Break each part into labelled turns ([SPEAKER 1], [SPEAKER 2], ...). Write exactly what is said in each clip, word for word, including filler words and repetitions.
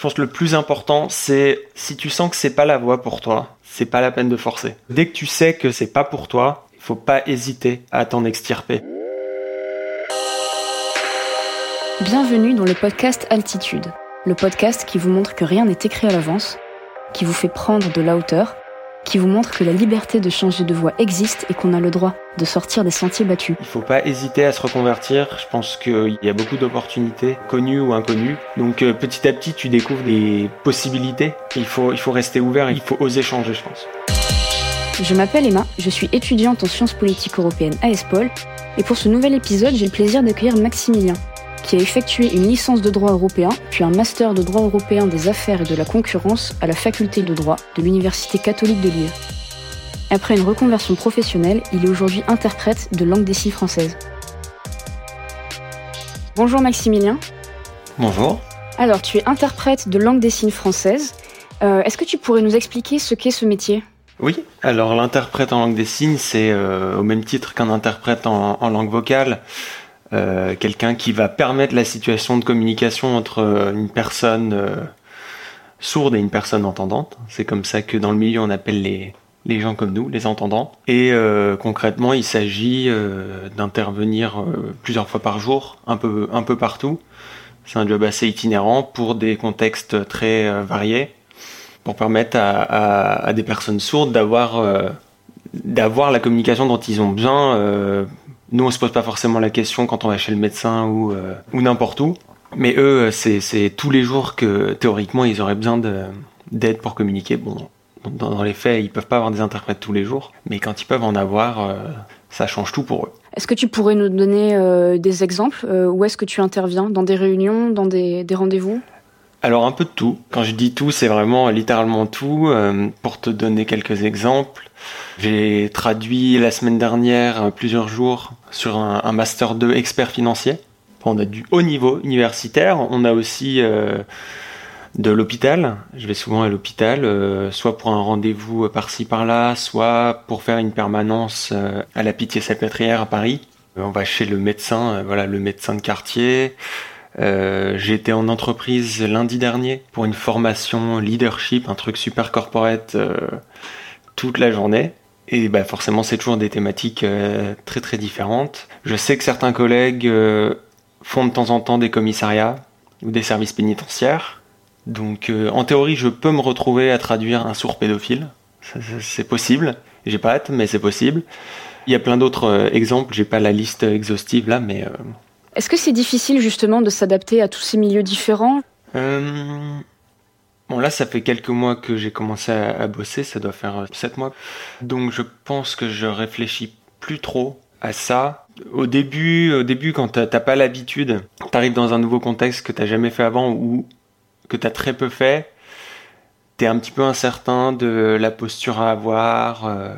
[SPEAKER 1] pense que le plus important, c'est si tu sens que c'est pas la voie pour toi, c'est pas la peine de forcer. Dès que tu sais que c'est pas pour toi, il faut pas hésiter à t'en extirper.
[SPEAKER 2] Bienvenue dans le podcast Altitude, le podcast qui vous montre que rien n'est écrit à l'avance, qui vous fait prendre de la hauteur, qui vous montre que la liberté de changer de voie existe et qu'on a le droit de sortir des sentiers battus.
[SPEAKER 1] Il faut pas hésiter à se reconvertir. Je pense qu'il y a beaucoup d'opportunités, connues ou inconnues. Donc euh, petit à petit, tu découvres des possibilités. Il faut, il faut rester ouvert, il faut oser changer, je pense.
[SPEAKER 2] Je m'appelle Emma, je suis étudiante en sciences politiques européennes à ESPOL, et pour ce nouvel épisode, j'ai le plaisir d'accueillir Maximilien, qui a effectué une licence de droit européen, puis un master de droit européen des affaires et de la concurrence à la faculté de droit de l'Université catholique de Lille. Après une reconversion professionnelle, il est aujourd'hui interprète de langue des signes française. Bonjour Maximilien.
[SPEAKER 1] Bonjour.
[SPEAKER 2] Alors, tu es interprète de langue des signes française. Euh, est-ce que tu pourrais nous expliquer ce qu'est ce métier ?
[SPEAKER 1] Oui, alors l'interprète en langue des signes, c'est euh, au même titre qu'un interprète en, en langue vocale. Euh, quelqu'un qui va permettre la situation de communication entre une personne euh, sourde et une personne entendante. C'est comme ça que dans le milieu on appelle les, les gens comme nous, les entendants. Et euh, concrètement, il s'agit euh, d'intervenir euh, plusieurs fois par jour, un peu, un peu partout. C'est un job assez itinérant pour des contextes très euh, variés, pour permettre à, à, à des personnes sourdes d'avoir, euh, d'avoir la communication dont ils ont besoin. Euh, Nous, on se pose pas forcément la question quand on va chez le médecin ou, euh, ou n'importe où. Mais eux, c'est, c'est tous les jours que, théoriquement, ils auraient besoin de, d'aide pour communiquer. Bon, dans, dans les faits, ils peuvent pas avoir des interprètes tous les jours. Mais quand ils peuvent en avoir, euh, ça change tout pour eux.
[SPEAKER 2] Est-ce que tu pourrais nous donner euh, des exemples ? euh, Où est-ce que tu interviens ? Dans des réunions ? Dans des, des rendez-vous ?
[SPEAKER 1] Alors, un peu de tout. Quand je dis tout, c'est vraiment littéralement tout. Euh, pour te donner quelques exemples, j'ai traduit la semaine dernière plusieurs jours sur un, un master deux expert financier. On a du haut niveau universitaire. On a aussi euh, de l'hôpital. Je vais souvent à l'hôpital, euh, soit pour un rendez-vous par-ci par-là, soit pour faire une permanence euh, à la Pitié-Salpêtrière à Paris. On va chez le médecin, euh, voilà, le médecin de quartier. Euh, j'ai été en entreprise lundi dernier pour une formation leadership, un truc super corporate euh, toute la journée. Et bah forcément, c'est toujours des thématiques euh, très très différentes. Je sais que certains collègues euh, font de temps en temps des commissariats ou des services pénitentiaires. Donc euh, en théorie, je peux me retrouver à traduire un sourd pédophile. Ça, ça, c'est possible. J'ai pas hâte, mais c'est possible. Il y a plein d'autres euh, exemples. J'ai pas la liste exhaustive là, mais... Euh...
[SPEAKER 2] Est-ce que c'est difficile justement de s'adapter à tous ces milieux différents ?
[SPEAKER 1] euh... Bon là, ça fait quelques mois que j'ai commencé à, à bosser, ça doit faire sept mois. Donc je pense que je réfléchis plus trop à ça. Au début, au début quand t'as, t'as pas l'habitude, t'arrives dans un nouveau contexte que t'as jamais fait avant ou que t'as très peu fait, t'es un petit peu incertain de la posture à avoir, euh,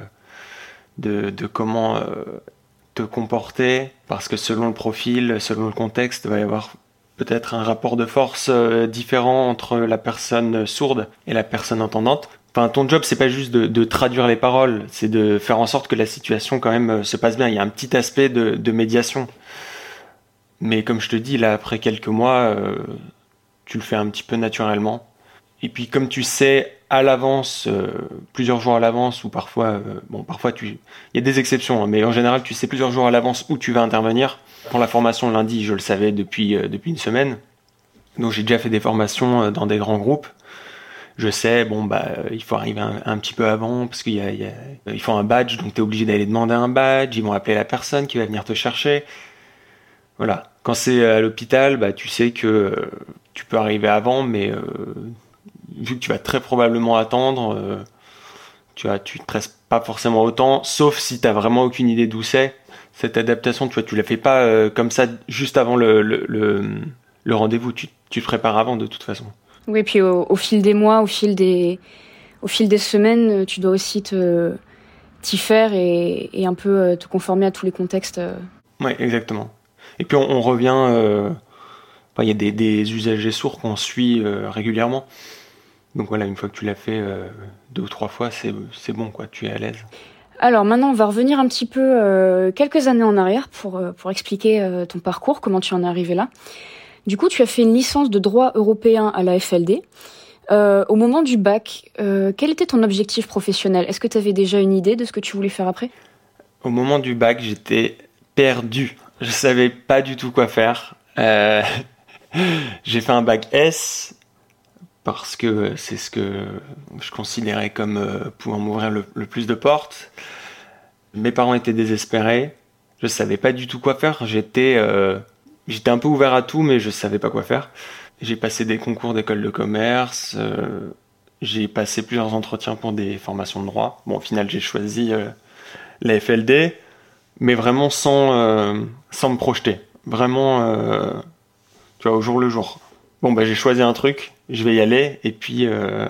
[SPEAKER 1] de, de comment euh, te comporter, parce que selon le profil, selon le contexte, il va y avoir peut-être un rapport de force euh, différent entre la personne sourde et la personne entendante. Enfin, ton job, c'est pas juste de, de traduire les paroles, c'est de faire en sorte que la situation quand même euh, se passe bien. Il y a un petit aspect de, de médiation. Mais comme je te dis, là, après quelques mois, euh, tu le fais un petit peu naturellement. Et puis, comme tu sais à l'avance, euh, plusieurs jours à l'avance, ou parfois, euh, bon, parfois tu, il y a des exceptions, hein, mais en général, tu sais plusieurs jours à l'avance où tu vas intervenir. Pour la formation lundi, je le savais depuis euh, depuis une semaine. Donc, j'ai déjà fait des formations euh, dans des grands groupes. Je sais, bon, bah, euh, il faut arriver un, un petit peu avant parce qu'il y a, il y a, euh, il faut un badge, donc t'es obligé d'aller demander un badge. Ils vont appeler la personne qui va venir te chercher. Voilà. Quand c'est à l'hôpital, bah, tu sais que euh, tu peux arriver avant, mais euh, vu que tu vas très probablement attendre, euh, tu vois, tu te presses pas forcément autant, sauf si t'as vraiment aucune idée d'où c'est. Cette adaptation, tu vois, tu la fais pas euh, comme ça juste avant le, le, le, le rendez-vous. Tu, tu te prépares avant de toute façon.
[SPEAKER 2] Oui, puis au, au fil des mois, au fil des, au fil des semaines, tu dois aussi te, t'y faire et, et un peu te conformer à tous les contextes.
[SPEAKER 1] Oui, exactement. Et puis on, on revient, euh, enfin, il y a des, des usagers sourds qu'on suit euh, régulièrement. Donc voilà, une fois que tu l'as fait euh, deux ou trois fois, c'est, c'est bon, quoi, tu es à l'aise.
[SPEAKER 2] Alors maintenant, on va revenir un petit peu, euh, quelques années en arrière pour, euh, pour expliquer euh, ton parcours, comment tu en es arrivé là. Du coup, tu as fait une licence de droit européen à la F L D. Euh, au moment du bac, euh, quel était ton objectif professionnel ? Est-ce que tu avais déjà une idée de ce que tu voulais faire après ?
[SPEAKER 1] Au moment du bac, j'étais perdu. Je savais pas du tout quoi faire. Euh, j'ai fait un bac S parce que c'est ce que je considérais comme euh, pouvant m'ouvrir le, le plus de portes. Mes parents étaient désespérés. Je savais pas du tout quoi faire. J'étais, euh, j'étais un peu ouvert à tout, mais je savais pas quoi faire. J'ai passé des concours d'école de commerce. Euh, j'ai passé plusieurs entretiens pour des formations de droit. Bon, au final, j'ai choisi euh, la F L D, mais vraiment sans, euh, sans me projeter. Vraiment, euh, tu vois, au jour le jour. Bon, bah, j'ai choisi un truc, je vais y aller, et puis euh,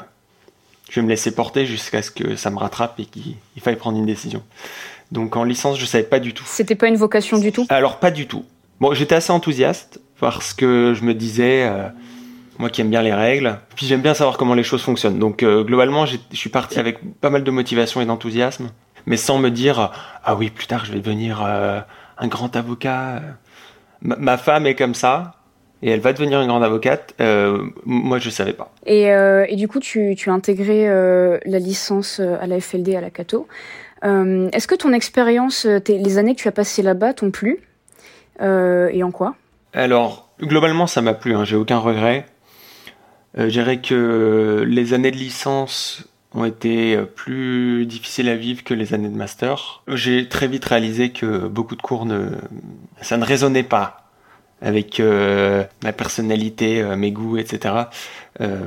[SPEAKER 1] je vais me laisser porter jusqu'à ce que ça me rattrape et qu'il il faille prendre une décision. Donc en licence, je savais pas du tout.
[SPEAKER 2] C'était pas une vocation du tout ?
[SPEAKER 1] Alors pas du tout. Bon, j'étais assez enthousiaste parce que je me disais, euh, moi qui aime bien les règles, puis j'aime bien savoir comment les choses fonctionnent. Donc euh, globalement, j'ai, je suis parti avec pas mal de motivation et d'enthousiasme, mais sans me dire, ah oui, plus tard je vais devenir euh, un grand avocat. Ma, ma femme est comme ça. Et elle va devenir une grande avocate. Euh, moi, je savais pas.
[SPEAKER 2] Et, euh, et du coup, tu, tu as intégré euh, la licence à la F L D à la Cato. Euh, est-ce que ton expérience, tes, les années que tu as passées là-bas t'ont plu ? euh, Et en quoi ?
[SPEAKER 1] Alors, globalement, ça m'a plu. Hein, j'ai aucun regret. Euh, je dirais que les années de licence ont été plus difficiles à vivre que les années de master. J'ai très vite réalisé que beaucoup de cours, ne, ça ne résonnait pas avec euh, ma personnalité, euh, mes goûts, et cetera. Euh,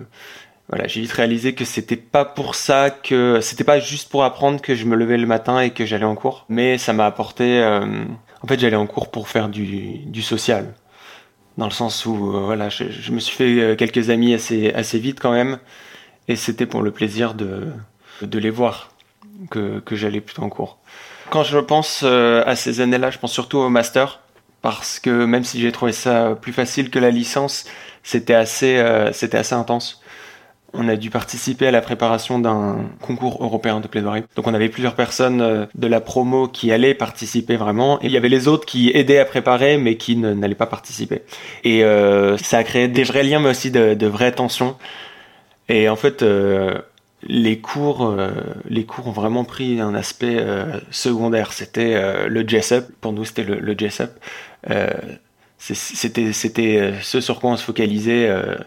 [SPEAKER 1] voilà, j'ai vite réalisé que c'était pas pour ça que c'était pas juste pour apprendre que je me levais le matin et que j'allais en cours, mais ça m'a apporté. Euh, en fait, j'allais en cours pour faire du, du social, dans le sens où euh, voilà, je, je me suis fait quelques amis assez assez vite quand même, et c'était pour le plaisir de de les voir que que j'allais plutôt en cours. Quand je pense euh, à ces années-là, je pense surtout au master. Parce que même si j'ai trouvé ça plus facile que la licence, c'était assez, euh, c'était assez intense. On a dû participer à la préparation d'un concours européen de plaidoirie. Donc on avait plusieurs personnes euh, de la promo qui allaient participer vraiment. Et il y avait les autres qui aidaient à préparer, mais qui ne, n'allaient pas participer. Et euh, ça a créé des vrais liens, mais aussi de, de vraies tensions. Et en fait, euh, les cours, euh, les cours ont vraiment pris un aspect euh, secondaire. C'était euh, le J S U P. Pour nous, c'était le, le J S U P. Euh, c'était, c'était ce sur quoi on se focalisait euh,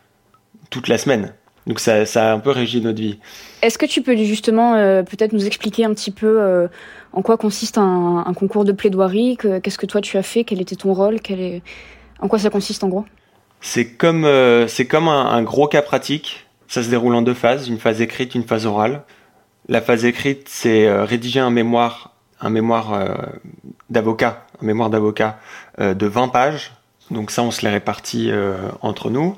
[SPEAKER 1] toute la semaine. Donc ça, ça a un peu régi notre vie.
[SPEAKER 2] Est-ce que tu peux justement euh, peut-être nous expliquer un petit peu euh, en quoi consiste un, un concours de plaidoirie, que, qu'est-ce que toi tu as fait, quel était ton rôle, quel est, en quoi ça consiste en gros ?
[SPEAKER 1] C'est comme, euh, c'est comme un, un gros cas pratique. Ça se déroule en deux phases, une phase écrite, une phase orale. La phase écrite, c'est euh, rédiger un mémoire, un mémoire euh, d'avocat, un mémoire d'avocat euh, de vingt pages. Donc ça, on se les répartit euh, entre nous.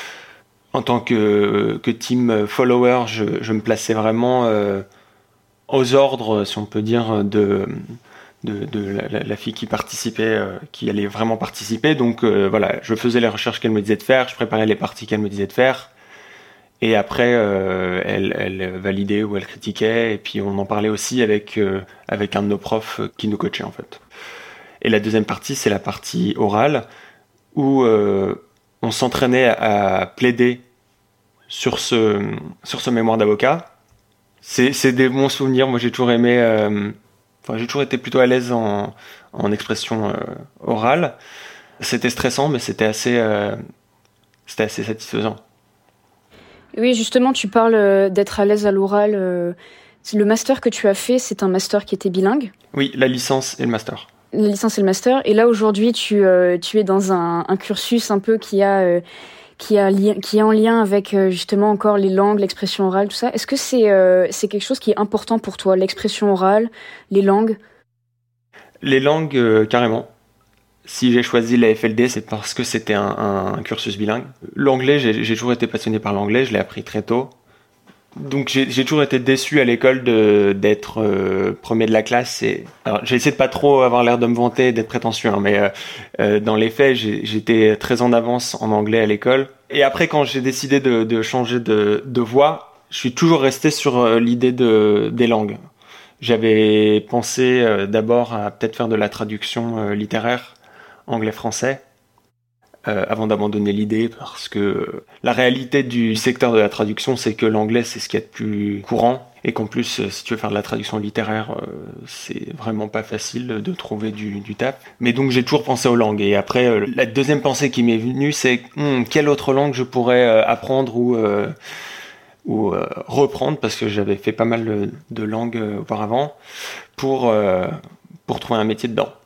[SPEAKER 1] En tant que, que team follower, je, je me plaçais vraiment euh, aux ordres, si on peut dire, de, de, de la, la fille qui participait, euh, qui allait vraiment participer. Donc euh, voilà, je faisais les recherches qu'elle me disait de faire, je préparais les parties qu'elle me disait de faire. Et après, euh, elle, elle validait ou elle critiquait. Et puis on en parlait aussi avec, euh, avec un de nos profs qui nous coachait en fait. Et la deuxième partie, c'est la partie orale, où euh, on s'entraînait à plaider sur ce, sur ce mémoire d'avocat. C'est, c'est des bons souvenirs. Moi, j'ai toujours aimé... Euh, enfin, j'ai toujours été plutôt à l'aise en, en expression euh, orale. C'était stressant, mais c'était assez, euh, c'était assez satisfaisant.
[SPEAKER 2] Oui, justement, tu parles d'être à l'aise à l'oral. Le master que tu as fait, c'est un master qui était bilingue ?
[SPEAKER 1] Oui, la licence et le master.
[SPEAKER 2] La licence et le master. Et là, aujourd'hui, tu, euh, tu es dans un, un cursus un peu qui a, euh, qui, a li- qui est en lien avec euh, justement encore les langues, l'expression orale, tout ça. Est-ce que c'est, euh, c'est quelque chose qui est important pour toi, l'expression orale, les langues ?
[SPEAKER 1] Les langues, euh, carrément. Si j'ai choisi la F L D, c'est parce que c'était un, un, un cursus bilingue. L'anglais, j'ai, j'ai toujours été passionné par l'anglais, je l'ai appris très tôt. Donc j'ai, j'ai toujours été déçu à l'école de, d'être euh, premier de la classe. Et... Alors, j'ai essayé de pas trop avoir l'air de me vanter, d'être prétentieux, hein, mais euh, euh, dans les faits, j'ai, j'étais très en avance en anglais à l'école. Et après, quand j'ai décidé de, de changer de, de voie, je suis toujours resté sur euh, l'idée de, des langues. J'avais pensé euh, d'abord à peut-être faire de la traduction euh, littéraire, anglais-français. euh, avant d'abandonner l'idée, parce que la réalité du secteur de la traduction, c'est que l'anglais, c'est ce qu'il y a de plus courant, et qu'en plus, si tu veux faire de la traduction littéraire, euh, c'est vraiment pas facile de trouver du, du taf. Mais donc j'ai toujours pensé aux langues, et après, euh, la deuxième pensée qui m'est venue, c'est hum, quelle autre langue je pourrais euh, apprendre ou... Euh, ou euh, reprendre, parce que j'avais fait pas mal de, de langues euh, auparavant, pour, euh, pour trouver un métier dedans.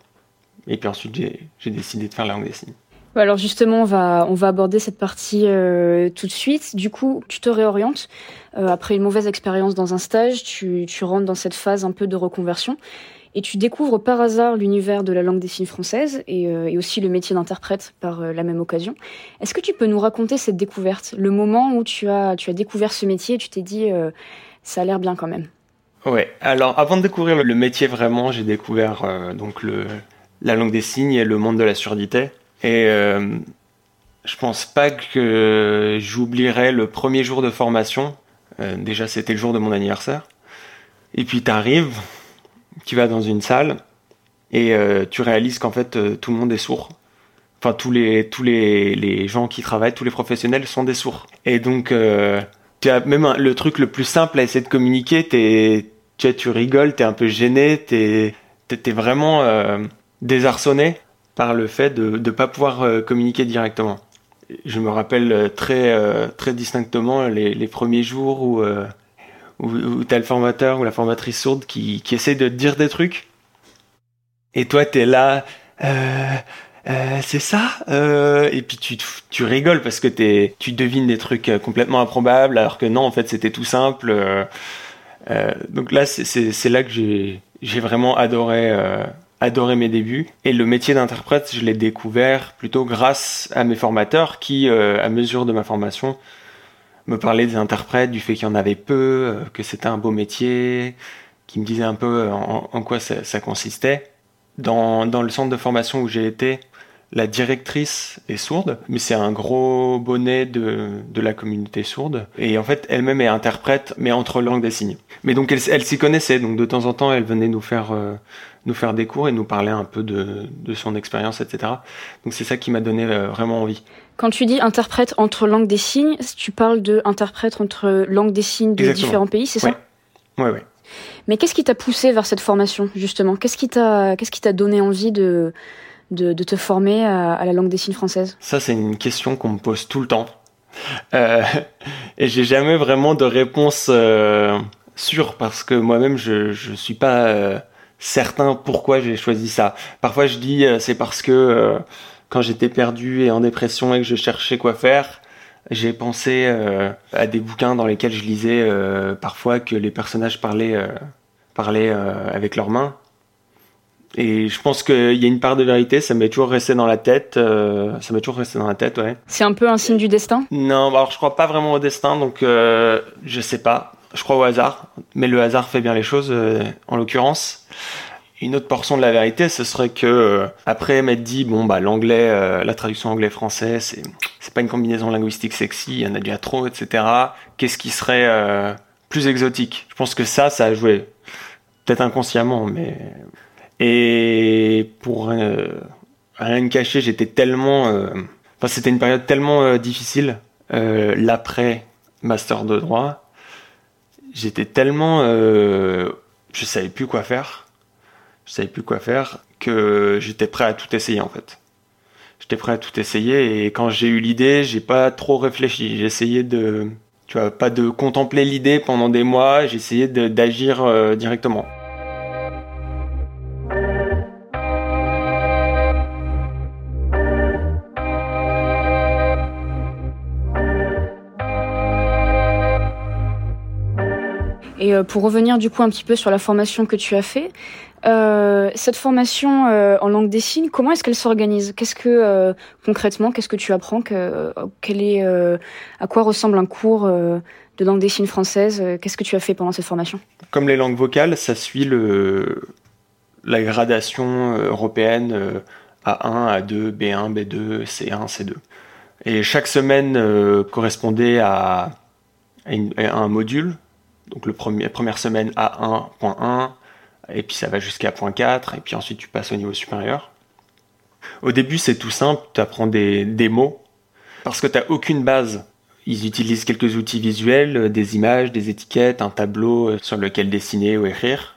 [SPEAKER 1] Et puis ensuite, j'ai, j'ai décidé de faire la langue des signes.
[SPEAKER 2] Alors justement, on va, on va aborder cette partie euh, tout de suite. Du coup, tu te réorientes. Euh, après une mauvaise expérience dans un stage, tu, tu rentres dans cette phase un peu de reconversion. Et tu découvres par hasard l'univers de la langue des signes française et, euh, et aussi le métier d'interprète par euh, la même occasion. Est-ce que tu peux nous raconter cette découverte, le moment où tu as, tu as découvert ce métier et tu t'es dit euh, ça a l'air bien quand même?
[SPEAKER 1] Ouais, alors avant de découvrir le métier vraiment, j'ai découvert euh, donc le, la langue des signes et le monde de la surdité. Et euh, je pense pas que j'oublierai le premier jour de formation. Euh, déjà, c'était le jour de mon anniversaire. Et puis t'arrives... tu vas dans une salle et euh, tu réalises qu'en fait euh, tout le monde est sourd. Enfin tous les tous les les gens qui travaillent, tous les professionnels sont des sourds. Et donc euh, tu as même un, le truc le plus simple à essayer de communiquer, t'es tu tu rigoles, t'es un peu gêné, t'es t'es, t'es vraiment euh, désarçonné par le fait de de pas pouvoir euh, communiquer directement. Je me rappelle très euh, très distinctement les les premiers jours où euh, où, où t'as le formateur ou la formatrice sourde qui, qui essaie de te dire des trucs. Et toi, t'es là, euh, euh, c'est ça euh, et puis tu, tu rigoles parce que t'es, tu devines des trucs complètement improbables, alors que non, en fait, c'était tout simple. Euh, euh, donc là, c'est, c'est, c'est là que j'ai, j'ai vraiment adoré, euh, adoré mes débuts. Et le métier d'interprète, je l'ai découvert plutôt grâce à mes formateurs qui, euh, à mesure de ma formation, me parlait des interprètes, du fait qu'il y en avait peu, euh, que c'était un beau métier, qui me disait un peu en, en quoi ça, ça consistait. Dans, dans le centre de formation où j'ai été, la directrice est sourde, mais c'est un gros bonnet de, de la communauté sourde. Et en fait, elle-même est interprète, mais entre langue des signes. Mais donc, elle, elle s'y connaissait, donc de temps en temps, elle venait nous faire, euh, nous faire des cours et nous parler un peu de, de son expérience, et cetera. Donc c'est ça qui m'a donné euh, vraiment envie.
[SPEAKER 2] Quand tu dis interprète entre langue des signes, tu parles de interprète entre langue des signes de
[SPEAKER 1] Exactement.
[SPEAKER 2] Différents pays, c'est
[SPEAKER 1] ouais.
[SPEAKER 2] ça?
[SPEAKER 1] Ouais, ouais.
[SPEAKER 2] Mais qu'est-ce qui t'a poussé vers cette formation, justement? Qu'est-ce qui t'a, qu'est-ce qui t'a donné envie de, de, de te former à, à la langue des signes française?
[SPEAKER 1] Ça, c'est une question qu'on me pose tout le temps. Euh, et j'ai jamais vraiment de réponse euh, sûre, parce que moi-même, je, je suis pas euh, certain pourquoi j'ai choisi ça. Parfois, je dis euh, c'est parce que euh, quand j'étais perdu et en dépression et que je cherchais quoi faire, j'ai pensé euh, à des bouquins dans lesquels je lisais euh, parfois que les personnages parlaient, euh, parlaient euh, avec leurs mains. Et je pense qu'il y a une part de vérité, ça m'est toujours resté dans la tête. Euh, ça m'est toujours resté dans la tête, ouais.
[SPEAKER 2] C'est un peu un signe du destin?
[SPEAKER 1] Non, alors je crois pas vraiment au destin, donc euh, je sais pas. Je crois au hasard, mais le hasard fait bien les choses, euh, en l'occurrence. Une autre portion de la vérité, ce serait que euh, après m'être dit bon bah l'anglais, euh, la traduction anglais-français, c'est c'est pas une combinaison linguistique sexy, il y en a déjà trop, et cetera. Qu'est-ce qui serait euh, plus exotique? Je pense que ça, ça a joué, peut-être inconsciemment, mais et pour euh, rien me cacher, j'étais tellement, euh... enfin c'était une période tellement euh, difficile, euh, l'après master de droit, j'étais tellement, euh... je savais plus quoi faire. Je savais plus quoi faire, que j'étais prêt à tout essayer en fait. J'étais prêt à tout essayer et quand j'ai eu l'idée, j'ai pas trop réfléchi. J'ai essayé de, tu vois, pas de contempler l'idée pendant des mois, j'ai essayé de, d'agir euh, directement.
[SPEAKER 2] Et euh, pour revenir du coup un petit peu sur la formation que tu as fait, euh, cette formation euh, en langue des signes, comment est-ce qu'elle s'organise? Qu'est-ce que euh, concrètement, qu'est-ce que tu apprends? que, euh, quel est, euh, à quoi ressemble un cours euh, de langue des signes française? Qu'est-ce que tu as fait pendant cette formation?
[SPEAKER 1] Comme les langues vocales, ça suit le, la gradation européenne euh, A un, A deux, B un, B deux, C un, C deux. Et chaque semaine euh, correspondait à, à, une, à un module. Donc le premier, la première semaine A un point un, et puis ça va jusqu'à point quatre, et puis ensuite tu passes au niveau supérieur. Au début, c'est tout simple, tu apprends des, des mots, parce que tu n'as aucune base. Ils utilisent quelques outils visuels, des images, des étiquettes, un tableau sur lequel dessiner ou écrire.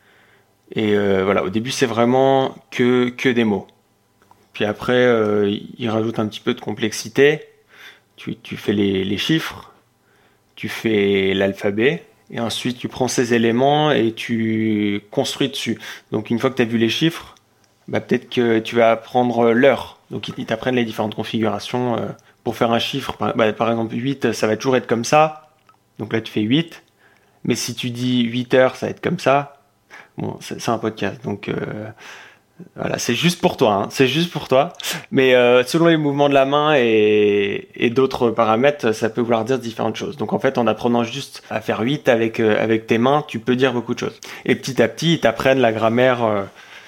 [SPEAKER 1] Et euh, voilà, au début, c'est vraiment que, que des mots. Puis après, euh, ils rajoutent un petit peu de complexité. Tu, tu fais les, les chiffres, tu fais l'alphabet, et ensuite tu prends ces éléments et tu construis dessus. Donc une fois que tu as vu les chiffres, bah, peut-être que tu vas apprendre l'heure. Donc ils t'apprennent les différentes configurations euh, pour faire un chiffre. Bah, par exemple huit, ça va toujours être comme ça. Donc là tu fais huit. Mais si tu dis huit heures, ça va être comme ça. Bon, c'est, c'est un podcast, donc euh, voilà, c'est juste pour toi, hein, c'est juste pour toi. Mais euh, selon les mouvements de la main et, et d'autres paramètres, ça peut vouloir dire différentes choses. Donc en fait, en apprenant juste à faire huit avec euh, avec tes mains, tu peux dire beaucoup de choses. Et petit à petit, ils t'apprennent la grammaire, euh,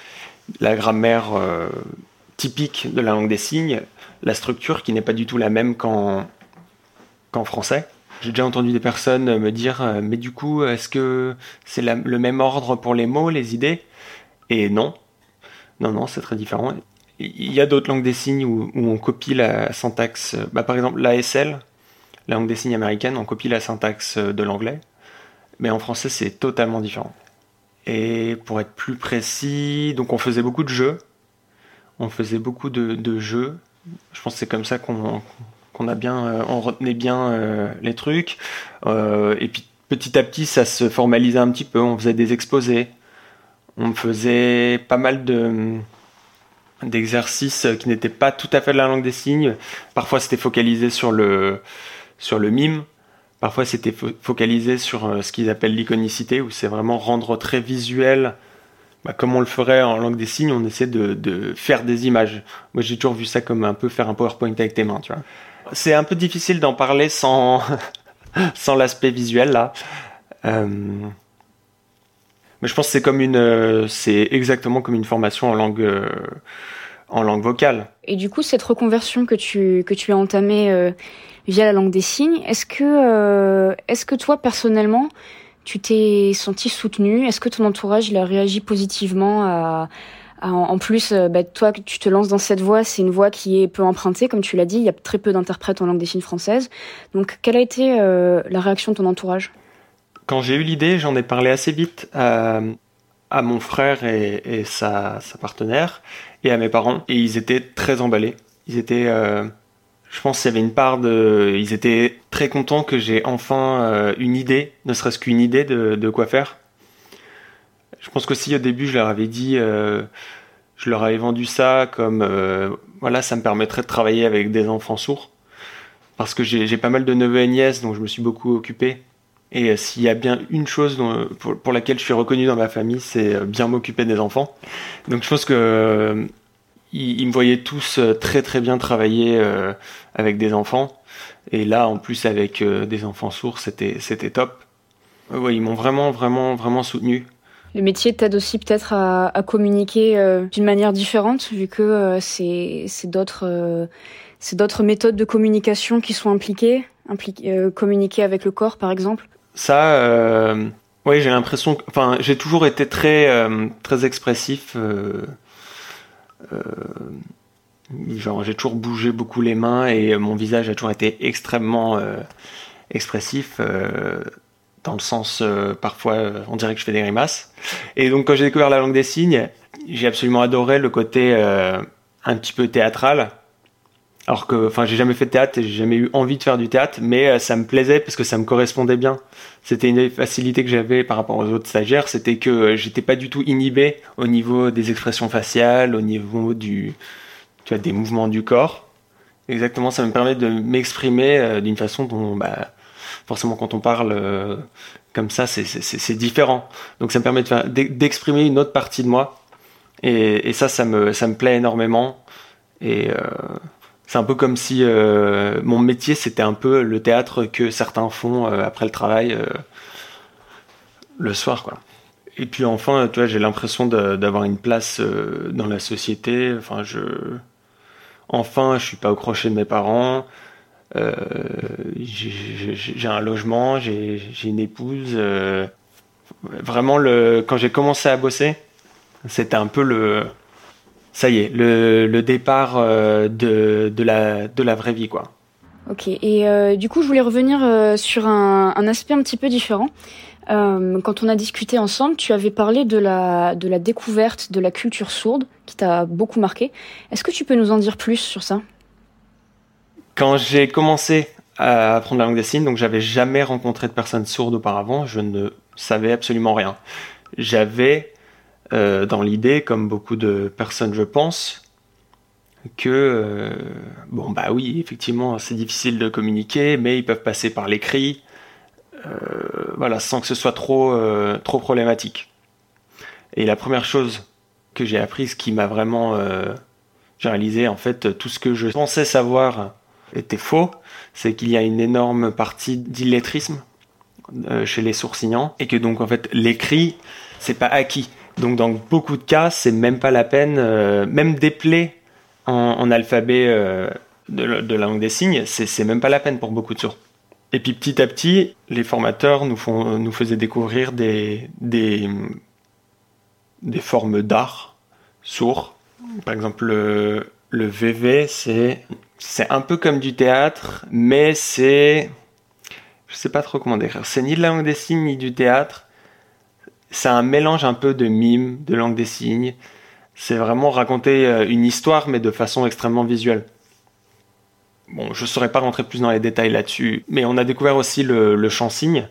[SPEAKER 1] la grammaire euh, typique de la langue des signes, la structure qui n'est pas du tout la même qu'en qu'en français. J'ai déjà entendu des personnes me dire euh, mais du coup, est-ce que c'est la, le même ordre pour les mots, les idées ? Et non. Non, non, c'est très différent. Il y a d'autres langues des signes où, où on copie la syntaxe. Bah, par exemple, l'A S L, la langue des signes américaine, on copie la syntaxe de l'anglais. Mais en français, c'est totalement différent. Et pour être plus précis, donc on faisait beaucoup de jeux. On faisait beaucoup de, de jeux. Je pense que c'est comme ça qu'on, qu'on a bien, euh, on retenait bien euh, les trucs. Euh, et puis petit à petit, ça se formalisait un petit peu. On faisait des exposés. On faisait pas mal de, d'exercices qui n'étaient pas tout à fait de la langue des signes. Parfois, c'était focalisé sur le, sur le mime. Parfois, c'était fo- focalisé sur ce qu'ils appellent l'iconicité, où c'est vraiment rendre très visuel. Bah, comme on le ferait en langue des signes, on essaie de, de faire des images. Moi, j'ai toujours vu ça comme un peu faire un PowerPoint avec tes mains, tu vois. C'est un peu difficile d'en parler sans, sans l'aspect visuel, là. Euh... Mais je pense que c'est comme une, euh, c'est exactement comme une formation en langue, euh, en langue vocale.
[SPEAKER 2] Et du coup, cette reconversion que tu que tu as entamée euh, via la langue des signes, est-ce que euh, est-ce que toi personnellement, tu t'es senti soutenu ? Est-ce que ton entourage il a réagi positivement à, à en plus, euh, bah, toi tu te lances dans cette voie, c'est une voie qui est peu empruntée, comme tu l'as dit, il y a très peu d'interprètes en langue des signes française. Donc, quelle a été euh, la réaction de ton entourage ?
[SPEAKER 1] Quand j'ai eu l'idée, j'en ai parlé assez vite à, à mon frère et, et sa, sa partenaire et à mes parents. Et ils étaient très emballés. Ils étaient, euh, je pense qu'il y avait une part de... Ils étaient très contents que j'ai enfin euh, une idée, ne serait-ce qu'une idée de, de quoi faire. Je pense qu'aussi au début, je leur avais dit... Euh, je leur avais vendu ça comme... Euh, voilà, ça me permettrait de travailler avec des enfants sourds. Parce que j'ai, j'ai pas mal de neveux et nièces, donc je me suis beaucoup occupé. Et euh, s'il y a bien une chose dont, pour, pour laquelle je suis reconnu dans ma famille, c'est bien m'occuper des enfants. Donc je pense que euh, ils, ils me voyaient tous très très bien travailler euh, avec des enfants. Et là, en plus avec euh, des enfants sourds, c'était c'était top. Euh, ouais, ils m'ont vraiment vraiment vraiment soutenu.
[SPEAKER 2] Le métier t'aide aussi peut-être à, à communiquer euh, d'une manière différente, vu que euh, c'est c'est d'autres euh, c'est d'autres méthodes de communication qui sont impliquées, impliquées euh, communiquer avec le corps par exemple.
[SPEAKER 1] Ça, euh, ouais, j'ai l'impression, que, enfin, j'ai toujours été très, euh, très expressif. Euh, euh, genre, j'ai toujours bougé beaucoup les mains et mon visage a toujours été extrêmement euh, expressif, euh, dans le sens, euh, parfois, on dirait que je fais des grimaces. Et donc, quand j'ai découvert la langue des signes, j'ai absolument adoré le côté euh, un petit peu théâtral. Alors que, enfin, j'ai jamais fait de théâtre et j'ai jamais eu envie de faire du théâtre, mais euh, ça me plaisait parce que ça me correspondait bien. C'était une facilité que j'avais par rapport aux autres stagiaires, c'était que euh, j'étais pas du tout inhibé au niveau des expressions faciales, au niveau du, tu vois, des mouvements du corps. Exactement, ça me permet de m'exprimer euh, d'une façon dont, bah, forcément, quand on parle euh, comme ça, c'est, c'est, c'est différent. Donc, ça me permet de faire, d'exprimer une autre partie de moi, et, et ça, ça me, ça me plaît énormément. Et euh, c'est un peu comme si euh, mon métier, c'était un peu le théâtre que certains font euh, après le travail, euh, le soir, quoi. Et puis enfin, tu vois, j'ai l'impression de, d'avoir une place euh, dans la société. Enfin, je... Enfin, je suis pas au crochet de mes parents. Euh, j'ai, j'ai, j'ai un logement, j'ai, j'ai une épouse. Euh... Vraiment, le... quand j'ai commencé à bosser, c'était un peu le... ça y est, le, le départ euh, de, de, la, de la vraie vie, quoi.
[SPEAKER 2] Ok, et euh, du coup, je voulais revenir euh, sur un, un aspect un petit peu différent. Euh, quand on a discuté ensemble, tu avais parlé de la, de la découverte de la culture sourde, qui t'a beaucoup marqué. Est-ce que tu peux nous en dire plus sur ça ?
[SPEAKER 1] Quand j'ai commencé à apprendre la langue des signes, donc j'avais jamais rencontré de personnes sourdes auparavant, je ne savais absolument rien. J'avais euh, dans l'idée, comme beaucoup de personnes je pense, que euh, bon bah oui, effectivement c'est difficile de communiquer, mais ils peuvent passer par l'écrit, euh, voilà, sans que ce soit trop euh, trop problématique. Et la première chose que j'ai apprise, qui m'a vraiment euh, j'ai réalisé en fait tout ce que je pensais savoir était faux, c'est qu'il y a une énorme partie d'illettrisme euh, chez les sourds-signants, et que donc en fait l'écrit c'est pas acquis. Donc dans beaucoup de cas c'est même pas la peine, euh, même d'épeler en, en alphabet euh, de, de la langue des signes, c'est, c'est même pas la peine pour beaucoup de sourds. Et puis petit à petit, les formateurs nous font nous faisaient découvrir des des des formes d'art sourd. Par exemple le, le V V, c'est c'est un peu comme du théâtre, mais c'est, je sais pas trop comment décrire, c'est ni de la langue des signes ni du théâtre. C'est un mélange un peu de mime, de langue des signes. C'est vraiment raconter une histoire, mais de façon extrêmement visuelle. Bon, je saurais pas rentrer plus dans les détails là-dessus, mais on a découvert aussi le, le chant-signe.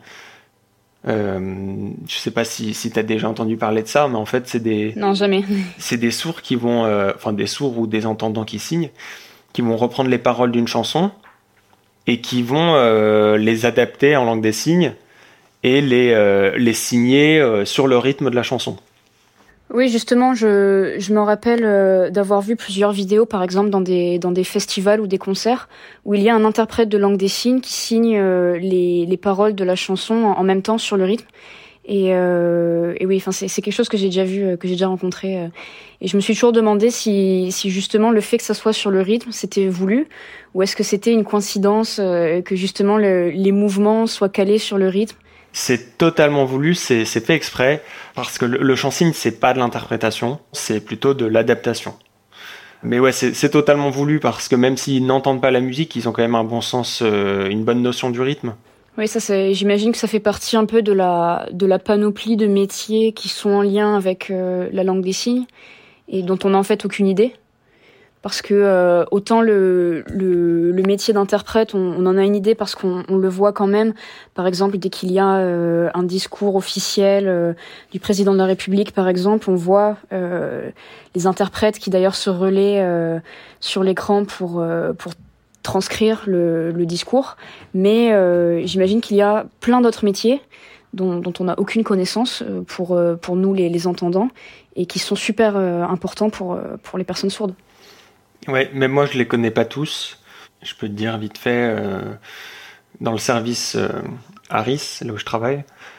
[SPEAKER 1] Euh, je sais pas si, si t'as déjà entendu parler de ça, mais en fait, c'est des...
[SPEAKER 2] Non, jamais.
[SPEAKER 1] C'est des sourds qui vont... Euh, enfin, des sourds ou des entendants qui signent, qui vont reprendre les paroles d'une chanson et qui vont euh, les adapter en langue des signes et les, euh, les signer euh, sur le rythme de la chanson.
[SPEAKER 2] Oui, justement, je, je me rappelle euh, d'avoir vu plusieurs vidéos, par exemple, dans des, dans des festivals ou des concerts, où il y a un interprète de langue des signes qui signe euh, les, les paroles de la chanson en, en même temps sur le rythme. Et, euh, et oui, enfin, c'est, c'est quelque chose que j'ai déjà vu, que j'ai déjà rencontré. Euh, et je me suis toujours demandé si, si justement le fait que ça soit sur le rythme, c'était voulu, ou est-ce que c'était une coïncidence euh, que justement le, les mouvements soient calés sur le rythme.
[SPEAKER 1] C'est totalement voulu, c'est, c'est fait exprès, parce que le, le chant-signe, c'est pas de l'interprétation, c'est plutôt de l'adaptation. Mais ouais, c'est, c'est totalement voulu, parce que même s'ils n'entendent pas la musique, ils ont quand même un bon sens, euh, une bonne notion du rythme.
[SPEAKER 2] Oui, ça, c'est, j'imagine que ça fait partie un peu de la, de la panoplie de métiers qui sont en lien avec euh, la langue des signes, et dont on n'a en fait aucune idée. Parce que euh, autant le, le, le métier d'interprète, on, on en a une idée parce qu'on on le voit quand même. Par exemple, dès qu'il y a euh, un discours officiel euh, du président de la République, par exemple, on voit euh, les interprètes qui d'ailleurs se relaient euh, sur l'écran pour, euh, pour transcrire le, le discours. Mais euh, j'imagine qu'il y a plein d'autres métiers dont, dont on n'a aucune connaissance pour, pour nous, les, les entendants, et qui sont super euh, importants pour, pour les personnes sourdes.
[SPEAKER 1] Ouais, mais moi je les connais pas tous. Je peux te dire vite fait, euh, dans le service euh, Harris, là où je travaille,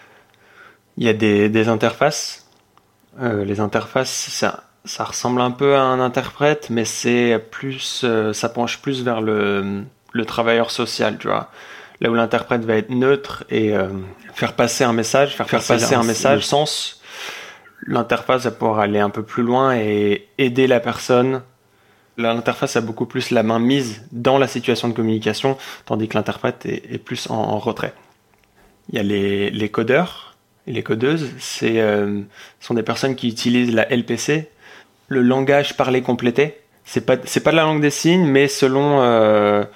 [SPEAKER 1] il y a des, des interfaces. Euh, les interfaces, ça, ça ressemble un peu à un interprète, mais c'est plus, euh, ça penche plus vers le, le travailleur social, tu vois. Là où l'interprète va être neutre et euh, faire passer un message, faire, faire passer un message, le sens. L'interface va pouvoir aller un peu plus loin et aider la personne. L'interface a beaucoup plus la main mise dans la situation de communication, tandis que l'interprète est, est plus en, en retrait. Il y a les, les codeurs et les codeuses, c'est euh, sont des personnes qui utilisent la L P C, le langage parlé complété. C'est pas c'est pas de la langue des signes, mais selon euh,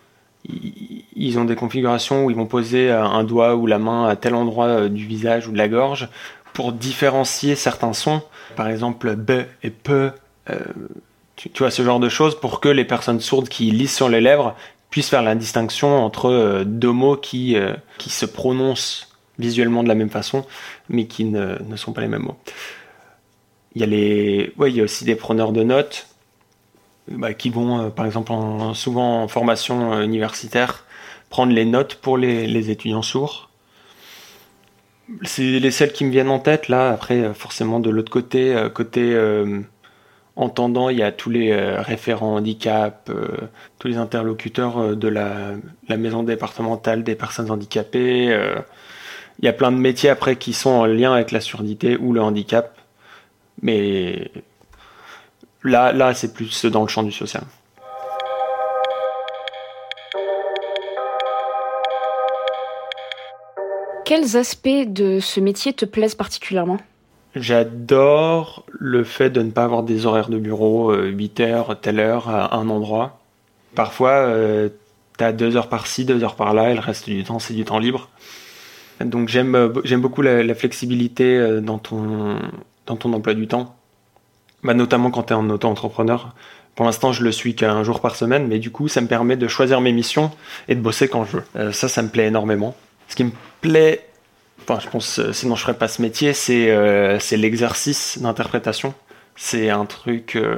[SPEAKER 1] ils ont des configurations où ils vont poser un doigt ou la main à tel endroit du visage ou de la gorge pour différencier certains sons. Par exemple, b et p. Euh, Tu, tu vois, ce genre de choses pour que les personnes sourdes qui lisent sur les lèvres puissent faire la distinction entre euh, deux mots qui, euh, qui se prononcent visuellement de la même façon, mais qui ne, ne sont pas les mêmes mots. Il y a, les... ouais, il y a aussi des preneurs de notes bah, qui vont, euh, par exemple, en, souvent en formation euh, universitaire, prendre les notes pour les, les étudiants sourds. C'est les seules qui me viennent en tête, là. Après, forcément, de l'autre côté, euh, côté... Euh, entendant, il y a tous les euh, référents handicap, euh, tous les interlocuteurs euh, de la, la maison départementale des personnes handicapées. Euh, il y a plein de métiers après qui sont en lien avec la surdité ou le handicap. Mais Là, là, c'est plus dans le champ du social.
[SPEAKER 2] Quels aspects de ce métier te plaisent particulièrement ?
[SPEAKER 1] J'adore le fait de ne pas avoir des horaires de bureau, euh, huit heures, telle heure, à un endroit. Parfois, euh, t'as deux heures par-ci, deux heures par-là, et le reste du temps, c'est du temps libre. Donc j'aime, euh, j'aime beaucoup la, la flexibilité euh, dans ton, dans ton emploi du temps. Bah, notamment quand t'es en auto-entrepreneur. Pour l'instant, je le suis qu'un jour par semaine, mais du coup, ça me permet de choisir mes missions et de bosser quand je veux. Euh, ça, ça me plaît énormément. Ce qui me plaît, enfin, je pense, euh, sinon je ferais pas ce métier, c'est, euh, c'est l'exercice d'interprétation. C'est un truc, euh,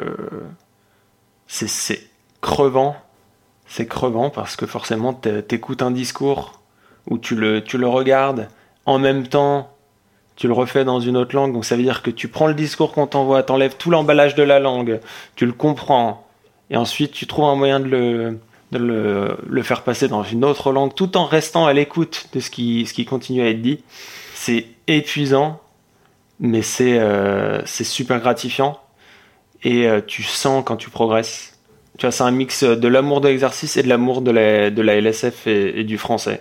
[SPEAKER 1] c'est, c'est crevant. C'est crevant parce que forcément, t'écoutes un discours ou tu le, tu le regardes en même temps. Tu le refais dans une autre langue, donc ça veut dire que tu prends le discours qu'on t'envoie, t'enlèves tout l'emballage de la langue, tu le comprends, et ensuite tu trouves un moyen de le, de le, le faire passer dans une autre langue, tout en restant à l'écoute de ce qui, ce qui continue à être dit. C'est épuisant, mais c'est, euh, c'est super gratifiant, et euh, tu sens quand tu progresses. Tu vois, c'est un mix de l'amour de l'exercice et de l'amour de la, de la L S F et, et du français.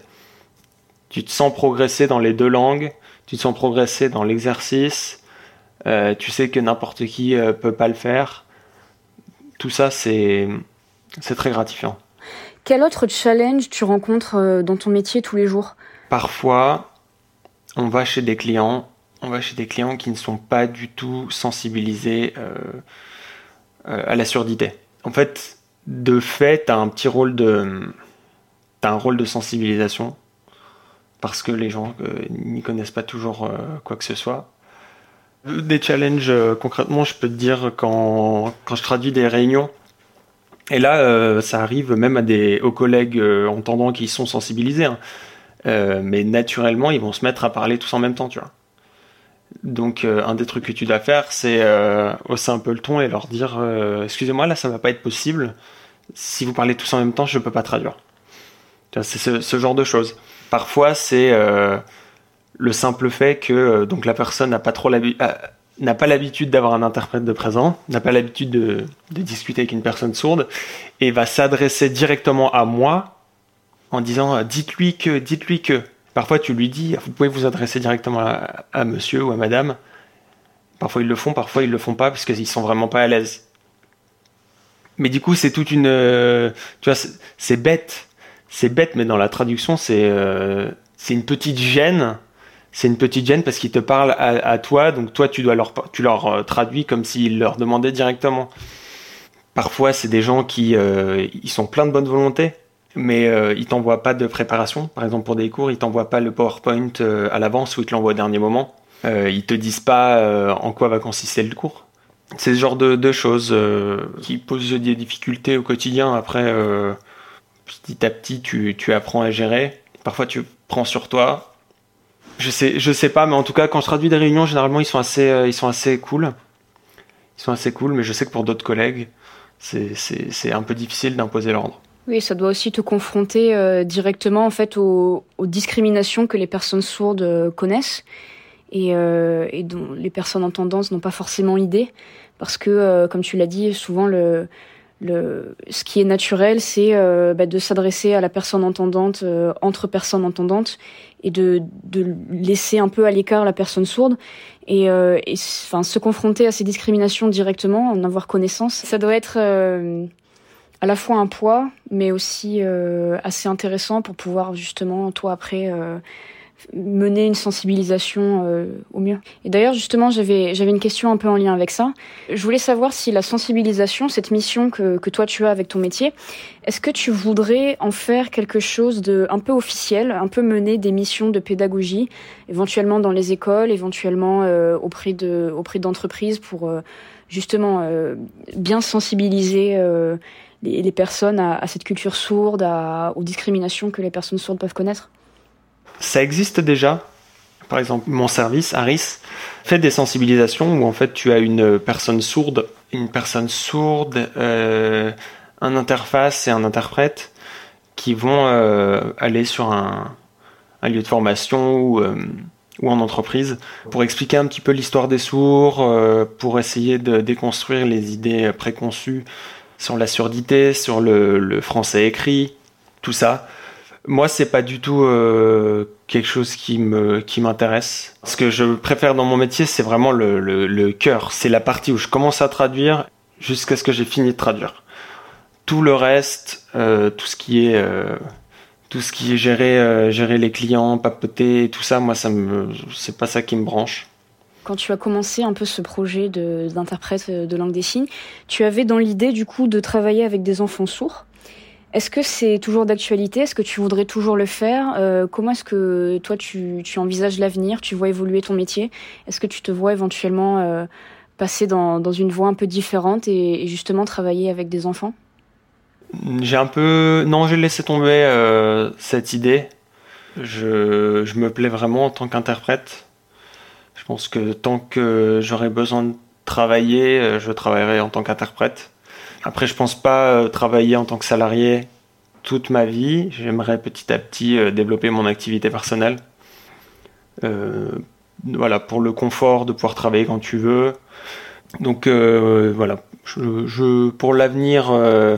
[SPEAKER 1] Tu te sens progresser dans les deux langues, tu te sens progresser dans l'exercice, euh, tu sais que n'importe qui euh, peut pas le faire. Tout ça, c'est, c'est très gratifiant.
[SPEAKER 2] Quel autre challenge tu rencontres euh, dans ton métier tous les jours ?
[SPEAKER 1] Parfois, on va chez des clients, on va chez des clients qui ne sont pas du tout sensibilisés euh, euh, à la surdité. En fait, de fait, t'as un petit rôle de, t'as un rôle de sensibilisation. Parce que les gens euh, n'y connaissent pas toujours euh, quoi que ce soit. Des challenges, euh, concrètement, je peux te dire quand, quand je traduis des réunions, et là, euh, ça arrive même à des, aux collègues euh, entendants qui sont sensibilisés, hein. euh, mais naturellement, ils vont se mettre à parler tous en même temps, tu vois. Donc, euh, un des trucs que tu dois faire, c'est euh, hausser un peu le ton et leur dire euh, « Excusez-moi, là, ça va pas être possible. Si vous parlez tous en même temps, je peux pas traduire. » Tu vois, c'est ce, ce genre de choses. Parfois, c'est euh, le simple fait que euh, donc la personne n'a pas trop l'habi- euh, n'a pas l'habitude d'avoir un interprète de présent, n'a pas l'habitude de, de discuter avec une personne sourde, et va s'adresser directement à moi en disant euh, dites-lui que, dites-lui que. Parfois, tu lui dis, vous pouvez vous adresser directement à, à monsieur ou à madame. Parfois, ils le font, parfois, ils le font pas parce qu'ils sont vraiment pas à l'aise. Mais du coup, c'est toute une, euh, tu vois, c'est, c'est bête. C'est bête, mais dans la traduction, c'est, euh, c'est une petite gêne. C'est une petite gêne parce qu'ils te parlent à, à toi, donc toi, tu dois leur, tu leur euh, traduis comme s'ils leur demandaient directement. Parfois, c'est des gens qui euh, ils sont pleins de bonne volonté, mais euh, ils t'envoient pas de préparation. Par exemple, pour des cours, ils t'envoient pas le PowerPoint euh, à l'avance ou ils te l'envoient au dernier moment. Euh, ils te disent pas euh, en quoi va consister le cours. C'est ce genre de, de choses euh, qui posent des difficultés au quotidien. Après... Euh, Petit à petit, tu, tu apprends à gérer. Parfois, tu prends sur toi. Je sais, je sais pas, mais en tout cas, quand je traduis des réunions, généralement, ils sont assez, euh, ils sont assez cool. Ils sont assez cool, mais je sais que pour d'autres collègues, c'est, c'est, c'est un peu difficile d'imposer l'ordre.
[SPEAKER 2] Oui, ça doit aussi te confronter euh, directement en fait aux, aux discriminations que les personnes sourdes euh, connaissent et, euh, et dont les personnes entendantes n'ont pas forcément idée, parce que, euh, comme tu l'as dit, souvent le Le, ce qui est naturel, c'est euh, bah, de s'adresser à la personne entendante euh, entre personnes entendantes et de, de laisser un peu à l'écart la personne sourde et, euh, et enfin, se confronter à ces discriminations directement, en avoir connaissance. Ça doit être euh, à la fois un poids, mais aussi euh, assez intéressant pour pouvoir justement, toi après, euh, mener une sensibilisation euh, au mieux. Et d'ailleurs, justement, j'avais j'avais une question un peu en lien avec ça. Je voulais savoir si la sensibilisation, cette mission que que toi tu as avec ton métier, est-ce que tu voudrais en faire quelque chose de un peu officiel, un peu mener des missions de pédagogie, éventuellement dans les écoles, éventuellement euh, auprès de auprès d'entreprises pour euh, justement euh, bien sensibiliser euh, les, les personnes à, à cette culture sourde, à, aux discriminations que les personnes sourdes peuvent connaître?
[SPEAKER 1] Ça existe déjà. Par exemple, mon service, Aris, fait des sensibilisations où en fait tu as une personne sourde, une personne sourde, euh, un interface et un interprète qui vont euh, aller sur un, un lieu de formation ou, euh, ou en entreprise, pour expliquer un petit peu l'histoire des sourds, euh, pour essayer de déconstruire les idées préconçues sur la surdité, sur le, le français écrit, tout ça. Moi, c'est pas du tout euh, quelque chose qui me qui m'intéresse. Ce que je préfère dans mon métier, c'est vraiment le, le, le cœur. C'est la partie où je commence à traduire jusqu'à ce que j'ai fini de traduire. Tout le reste, euh, tout ce qui est euh, tout ce qui est gérer euh, gérer les clients, papoter, tout ça, moi, ça me c'est pas ça qui me branche.
[SPEAKER 2] Quand tu as commencé un peu ce projet de, d'interprète de langue des signes, tu avais dans l'idée du coup de travailler avec des enfants sourds. Est-ce que c'est toujours d'actualité ? Est-ce que tu voudrais toujours le faire ? euh, Comment est-ce que toi, tu, tu envisages l'avenir ? Tu vois évoluer ton métier ? Est-ce que tu te vois éventuellement euh, passer dans, dans une voie un peu différente et, et justement travailler avec des enfants ?
[SPEAKER 1] J'ai un peu... Non, j'ai laissé tomber euh, cette idée. Je, je me plais vraiment en tant qu'interprète. Je pense que tant que j'aurai besoin de travailler, je travaillerai en tant qu'interprète. Après, je pense pas euh, travailler en tant que salarié toute ma vie. J'aimerais petit à petit euh, développer mon activité personnelle. Euh, voilà, pour le confort de pouvoir travailler quand tu veux. Donc euh, voilà, je, je, pour l'avenir, euh,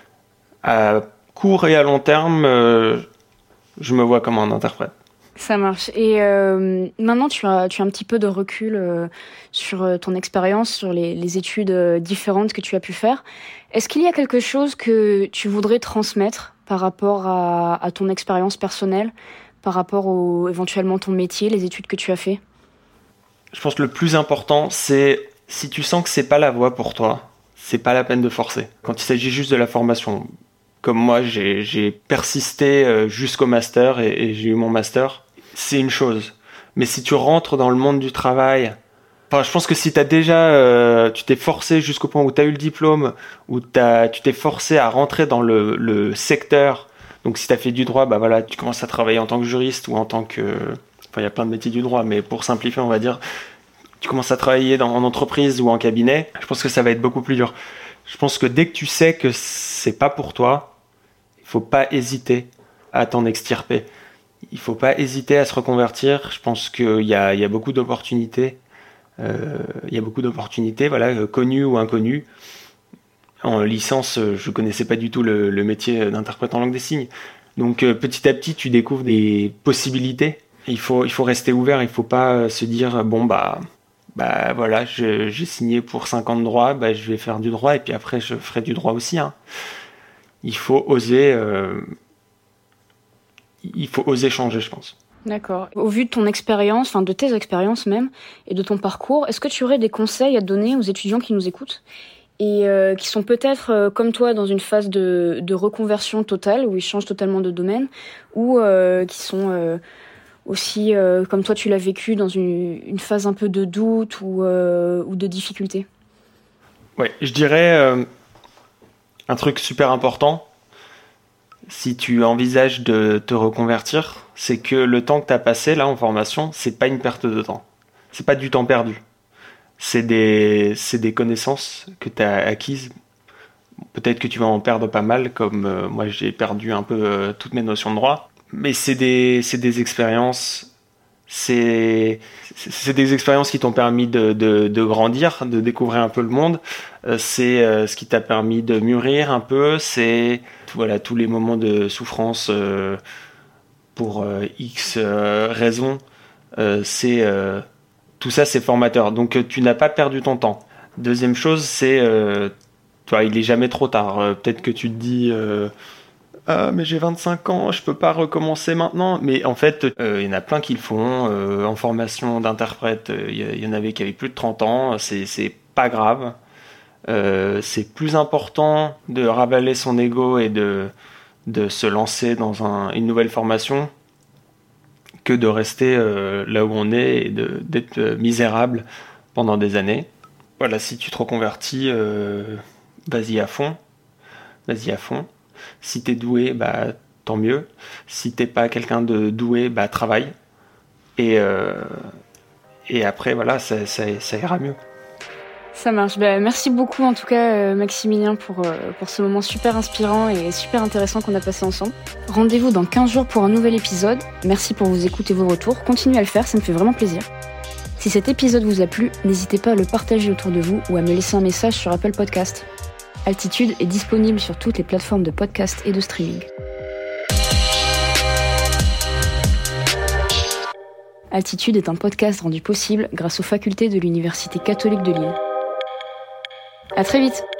[SPEAKER 1] à court et à long terme, euh, je me vois comme un interprète.
[SPEAKER 2] Ça marche. Et euh, maintenant, tu as, tu as un petit peu de recul euh, sur ton expérience, sur les, les études euh, différentes que tu as pu faire. Est-ce qu'il y a quelque chose que tu voudrais transmettre par rapport à, à ton expérience personnelle, par rapport au, éventuellement ton métier, les études que tu as fait ?
[SPEAKER 1] Je pense que le plus important, c'est si tu sens que c'est pas la voie pour toi, c'est pas la peine de forcer. Quand il s'agit juste de la formation, comme moi, j'ai, j'ai persisté jusqu'au master et, et j'ai eu mon master. C'est une chose. Mais si tu rentres dans le monde du travail, enfin, je pense que si t'as déjà, euh, tu t'es forcé jusqu'au point où t'as eu le diplôme, où t'as, tu t'es forcé à rentrer dans le, le secteur. Donc, si t'as fait du droit, bah voilà, tu commences à travailler en tant que juriste ou en tant que, enfin, il y a plein de métiers du droit, mais pour simplifier, on va dire, tu commences à travailler dans, en entreprise ou en cabinet. Je pense que ça va être beaucoup plus dur. Je pense que dès que tu sais que c'est pas pour toi, il faut pas hésiter à t'en extirper. Il faut pas hésiter à se reconvertir. Je pense qu'il y a, il y a beaucoup d'opportunités. Euh, il y a beaucoup d'opportunités, voilà, connues ou inconnues. En licence, je connaissais pas du tout le, le métier d'interprète en langue des signes. Donc euh, petit à petit, tu découvres des possibilités. Il faut, il faut rester ouvert. Il faut pas se dire bon bah, bah voilà, je, j'ai signé pour cinq ans de droit, bah je vais faire du droit et puis après je ferai du droit aussi. Hein. Il faut oser. Euh, Il faut oser changer, je pense.
[SPEAKER 2] D'accord. Au vu de ton expérience, enfin de tes expériences même, et de ton parcours, est-ce que tu aurais des conseils à donner aux étudiants qui nous écoutent et euh, qui sont peut-être, euh, comme toi, dans une phase de, de reconversion totale, où ils changent totalement de domaine, ou euh, qui sont euh, aussi, euh, comme toi tu l'as vécu, dans une, une phase un peu de doute ou, euh, ou de difficulté ?
[SPEAKER 1] Ouais, je dirais euh, un truc super important. Si tu envisages de te reconvertir, c'est que le temps que tu as passé là en formation, c'est pas une perte de temps. C'est pas du temps perdu. C'est des, c'est des connaissances que tu as acquises. Peut-être que tu vas en perdre pas mal, comme euh, moi j'ai perdu un peu euh, toutes mes notions de droit. Mais c'est des, c'est des expériences, c'est, c'est des expériences qui t'ont permis de, de, de grandir, de découvrir un peu le monde. Euh, c'est euh, ce qui t'a permis de mûrir un peu. C'est voilà, tous les moments de souffrance euh, pour euh, X euh, raisons, euh, c'est, euh, tout ça c'est formateur. Donc euh, tu n'as pas perdu ton temps. Deuxième chose, c'est, euh, toi, il est jamais trop tard. Euh, peut-être que tu te dis, euh, ah mais j'ai vingt-cinq ans, je peux pas recommencer maintenant. Mais en fait, euh, il y en a plein qui le font. Euh, en formation d'interprète, il euh, y, y en avait qui avaient plus de trente ans. C'est, c'est pas grave. Euh, c'est plus important de ravaler son ego et de, de se lancer dans un, une nouvelle formation que de rester euh, là où on est et de, d'être euh, misérable pendant des années. Voilà, si tu te reconvertis, euh, vas-y à fond, vas-y à fond. Si t'es doué, bah tant mieux. Si t'es pas quelqu'un de doué, bah travaille. Et, euh, et après, voilà, ça, ça, ça ira mieux.
[SPEAKER 2] Ça marche. Bah, merci beaucoup en tout cas euh, Maximilien pour, euh, pour ce moment super inspirant et super intéressant qu'on a passé ensemble. Rendez-vous dans quinze jours pour un nouvel épisode. Merci pour vos écoutes et vos retours. Continuez à le faire, ça me fait vraiment plaisir. Si cet épisode vous a plu, n'hésitez pas à le partager autour de vous ou à me laisser un message sur Apple Podcast. Altitude est disponible sur toutes les plateformes de podcast et de streaming. Altitude est un podcast rendu possible grâce aux facultés de l'Université catholique de Lille. À très vite!